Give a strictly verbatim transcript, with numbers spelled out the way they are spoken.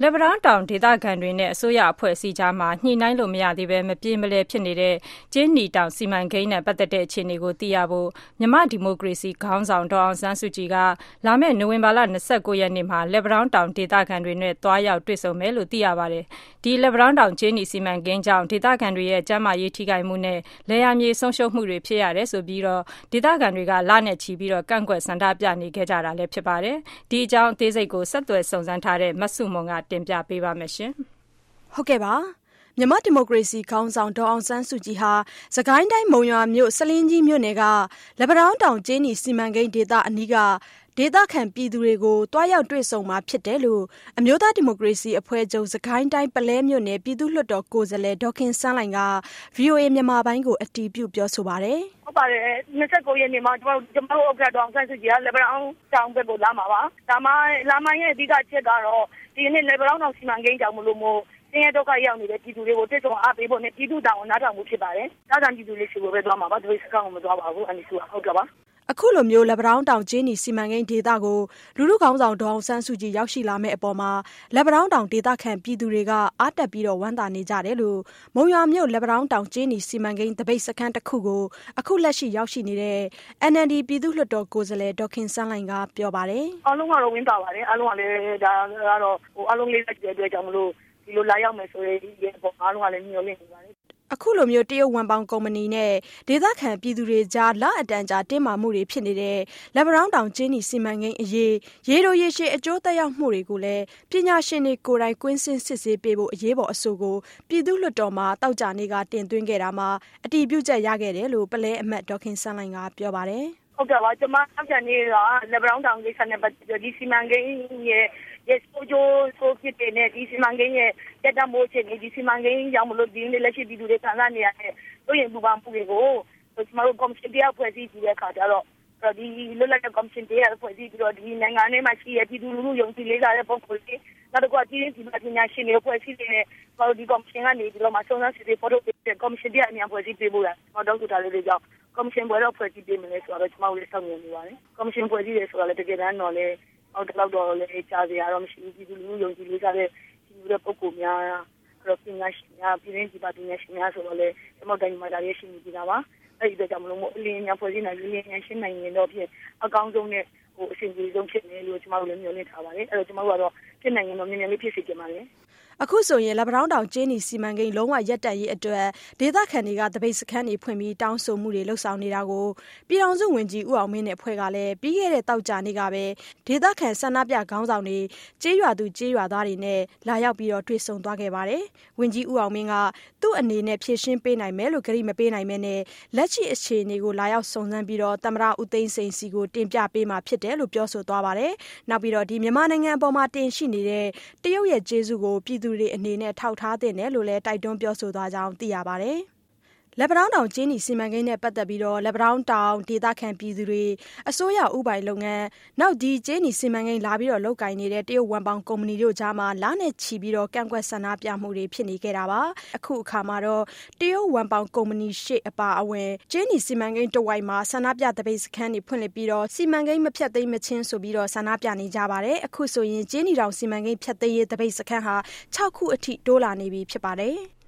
လက်ပံတောင်းတောင်ဒေသခံတွေနဲ့အစိုးရအဖွဲ့အစည်းကြားမှာညှိနှိုင်းလို့မရသေးပဲမပြေမလည်ဖြစ်နေတဲ့ကြေးနီတောင်စီမံကိန်းနဲ့ပတ်သက်တဲ့အခြေအနေကိုသိရဖို့မြန်မာဒီမိုကရေစီခေါင်းဆောင်ဒေါ်အောင်ဆန်းစုကြည်ကလာမယ့်နိုဝင်ဘာလ၂၉ရက်နေ့မှာလက်ပံတောင်းတောင်ဒေသခံတွေနဲ့တွားရောက်တွေ့ဆုံမယ်လို့သိရပါတယ်။ဒီလက်ပံတောင်းတောင်ကြေးနီစီမံကိန်းကြောင့်ဒေသခံတွေရဲ့ကျန်းမာရေးထိခိုက်မှုနဲ့လယ်ယာမြေဆုံးရှုံးမှုတွေဖြစ်ရတယ်ဆိုပြီးတော့ဒေသခံတွေကလနဲ့ချီပြီးတော့ကန့်ကွက်ဆန္ဒပြနေခဲ့ကြတာလည်းဖြစ်ပါတယ်။ဒီအကြောင်းအသေးစိတ်ကိုဆက်သွယ်စုံစမ်းထားတဲ့မဆုမွန်ကတင်ပြပေးပါမယ်ရှင်။ဟုတ်ကဲ့ပါ။မြန်မာဒီမိုကရေစီခေါင်းဆောင်ဒေါ်အောင်ဆန်းစုကြည်ဟာစကိုင်းတိုင်းမုံရွာမြို့စလင်းကြီးမြို့နယ်ကလက်ပံတောင်းတောင်ကြေးနီစီမံကိန်းဒေသအနီးကဒေသခံပြည်သူတွေကိုတွားရောက်တွေ့ဆုံမှာဖြစ်တယ်လို့အမျိုးသားဒီမိုကရေစီအဖွဲ့ချုပ်စကိုင်းတိုင်းပလဲမြို့နယ်ပြည်သူ့လွှတ်တော်ကိုယ်စားလှယ်ဒေါ်ခင်စန်းလှိုင်က ဗွီအိုအေ မြန်မာပိုင်းကိုအတည်ပြုပြောဆိုပါတယ်။ဟုတ်ပါတယ်။၂၉ရက်နေ့မှာကျွန်တော်ကျွန်တော်ဥက္ကဋ္ဌဒေါ်အောင်ဆန်းစုကြည်ကလက်ပံတောင်းတောင်ဘက်ကိုလာမှာပါ။ဒါမှလာမှရဲ့အဓိကချက်ကတော့ဒီနေ့လက်ပံတောင်းတောင်စီမံကိန်းကြောင့်မလို့မို့ဆင်းရဲဒုက္ခရောက်နေတဲ့ပြည်သူတွေကိုတက်ကြုံအားပေးဖို့နဲ့ပြည်သူတောင်ကိုနားထောင်မှုဖြစ်ပါတယ်။ဒါကြောင့်ပြည်သူလေးရှိဖို့ပဲသွားမှာပါ။ဒီစကားကိုမသွားပါဘူး။အန်ဒီစုဟုတ်ကဲ့ပါ။အခုလိုမျိုးလက်ပံတောင်းတောင်ကြေးနီစီမံကိန်းဒေသကိုလူလူခေါင်းဆောင်ဒေါ်အောင်ဆန်းစုကြည်ရောက်ရှိလာမယ့်အပေါ်မှာလက်ပံတောင်းတောင်ဒေသခံပြည်သူတွေကအားတက်ပြီးတော့ဝမ်းသာနေကြတယ်လို့မုံရွာမြို့လက်ပံတောင်းတောင်ကြေးနီစီမံကိန်းတပိတ်စခန်းတစ်ခုကိုအခုလက်ရှိရောက်ရှိနေတဲ့ အန် အယ် ဒီ ပြည်သူ့လွှတ်တော်ကိုယ်စားလှယ်ဒေါ်ခင်စန်းလှိုင်ကပြောပါတယ်။အားလုံးကတော့ဝင်းတာပါတယ်။အားလုံးကလည်းဒါကတော့ဟိုအားလုံးလေးလက်ကျဲအတွက်ကြောင့်မလို့ဒီလိုလာရောက်မယ်ဆိုရင်ဒီပေါ်အားလုံးကလည်းညှို့လင့်နေပါတယ်အခုလိုမျိုးတရုတ်ဝန်ပေါင်းကုမ္ပဏီနဲ့ဒေသခံပြည်သူတွေကြားလအတန်ကြာတင်းမာမှုတွေဖြစ်နေတဲ့လက်ပံတောင်းတောင်ကြေးနီစီမံကိန်းအရေးရေတိုရေရှည်အကျိုးသက်ရောက်မှုတွေကိုလည်းပညာရှင်တွေကိုယ်တိုင်ကွင်းဆင်းစစ်ဆေးပေးဖို့အရေးပေါ်အဆိုကိုပြည်သူ့လွှတ်တော်မှာတောက်ကြနေကတင်သွင်းခဲ့တာမှာအတည်ပြုချက်ရခဲ့တယ်လို့ပလဲအမတ်ဒေါ်ခင်စန်းလှိုင်ကပြောပါတယ်ဟုတ်ကဲ့ပါကျွန်မအကြံနေကလက်ပံတောင်းတောင်ကိစ္စနဲ့ပတ်သက်ပြီးဒီစီမံကိန်းရဲ့ရဲ့ဆိုကြိုးဆိုဖြစ်တဲ့ဒီစီမံကိန်းရဲ့တက်တမိုးချက်ဒီစီမံကိန်းကြောင့်မလို့ဒီနေ့လက်ရှိပြည်သူတွေခံစားနေရတဲ့တို့ရင်ပူပန်မှုတွေကိုကျွန်တော်တို့ကော်မရှင်တရားဖွဲ့စည်းပြီးတဲ့အခါကျတော့ဒီလွတ်လပ်တဲ့ကော်မရှင်တရားဖွဲ့စည်းပြီးတော့ဒီနိုင်ငံထဲမှာရှိတဲ့ပြည်သူလူထုယုံကြည်လေးစားတဲ့ပုံကိုလေနောက်တစ်ခုကဒီဒီပညာရှင်တွေဖွဲ့စည်းနေတဲ့ဒီကော်မရှင်ကနေပြီးတော့မှစုံစမ်းစစ်ဆေးဖော်ထုတ်တဲ့ကော်မရှင်တရားအများဖွဲ့စည်းပေးဖို့ရကျွန်တော်တောင်းဆိုထားလေးတွေကြောင့်ကော်မရှင်ဘွယ်တော့ဖွဲ့စည်းပေးမယ်ဆိုတော့ကျွန်တော်တို့စောင့်နေနေပါတယ်ကော်မရှင်ဖွဲ့စည်းတယ်ဆိုတော့လည်းတကယ်တမ်းတော့လေအော်တော့တော့လည်းကြားစရာတော့မရှိဘူးပြည်သူလူထုယုံကြည်လေးစားတဲ့ဒီလိုတဲ့ပုံကိုများတော့ပညာရှင်များပြည်ရင်းဒီပါပညာရှင်များဆိုတော့လေကျွန်တော်တိုင်းမှာဒါရရှိနေကြတာပါအဲ့ဒီတော့ကြောင့်မလို့အလင်းများဖွဲ့စည်းနိုင်ရင်းရရှင်းနိုင်ရင်တော့ဖြစ်အကောင်းဆုံးနဲ့ဟိုအဆင်ပြေဆုံးဖြစ်နေလို့ကျွန်တော်တို့လည်းမျှော်လင့်ထားပါတယ်အဲ့တော့ကျွန်တော်တို့ကတော့ဖြစ်နိုင်ရင်တော့မြန်မြန်လေးဖြစ်စေချင်ပါတယ်အခုဆိုရင်လက်ပံတောင်းတောင်ကြေးနီစီမံကိန်းလုံးဝရပ်တန့်ရေးအတွက်ဒေသခံတွေကတပိတ်စခန်းတွေဖွင့်ပြီးတောင်းဆိုမှုတွေလှုပ်ဆောင်နေတာကိုပြည်ထောင်စုဝန်ကြီးဦးအောင်မင်းနဲ့အဖွဲ့ကလည်းပြီးခဲ့တဲ့တောက်ကြနေ့ကပဲဒေသခံဆန္ဒပြခေါင်းဆောင်တွေကြေးရွာသူကြေးရွာသားတွေနဲ့လာရောက်ပြီးတော့တွေ့ဆုံသွားခဲ့ပါတယ်။ဝန်ကြီးဦးအောင်မင်းကသူ့အနေနဲ့ဖြည့်ရှင်းပေးနိုင်မယ်လို့ကြေညာမပေးနိုင်မဲနဲ့လက်ရှိအခြေအနေကိုလာရောက်စုံစမ်းပြီးတော့သမ္မတဦးသိန်းစိန်စီကိုတင်ပြပေးမှာဖြစ်တယ်လို့ပြောဆိုသွားပါတယ်။နောက်ပြီးတော့ဒီမြန်မာနိုင်ငံအပေါ်မှာတင်ရှိနေတဲ့တရုတ်ရဲ့ကျေးဇူးကိုပြည်သူတွေအနေနဲ့ထောက်ထားတဲ့နယ်လို့လည်းတိုက်တွန်းပြောဆိုသွားကြောင်းသိရပါတယ်။လက်ပံတောင်းတောင်ကြေးနီစီမံကိန်းနဲ့ပတ်သက်ပြီးတော့လက်ပံတောင်းတောင်ဒေသခံပြည်သူတွေအစိုးရဥပိုင်လုပ်ငန်းနောက်ဒီကြေးနီစီမံကိန်းလာပြီးတော့လုပ်ကိုင်နေတဲ့တရုတ်ဝန်ပေါင်းကုမ္ပဏီတို့ကြားမှာလာနဲ့ချီပြီးတော့ကန့်ကွက်ဆန္ဒပြမှုတွေဖြစ်နေခဲ့တာပါအခုအခါမှာတော့တရုတ်ဝန်ပေါင်းကုမ္ပဏီရှေ့အပါအဝင်ကြေးနီစီမံကိန်းတဝိုက်မှာဆန္ဒပြတပိတ်စခန်းတွေဖွင့်လှစ်ပြီးတော့စီမံကိန်းမဖြတ်သိမ်းမချင်းဆိုပြီးတော့ဆန္ဒပြနေကြပါတယ်အခုဆိုရင်ကြေးနီတောင်စီမံကိန်းဖြတ်သိမ်းရေးတပိတ်စခန်းဟာ၆ခုအထိတိုးလာနေပြီဖြစ်ပါတယ်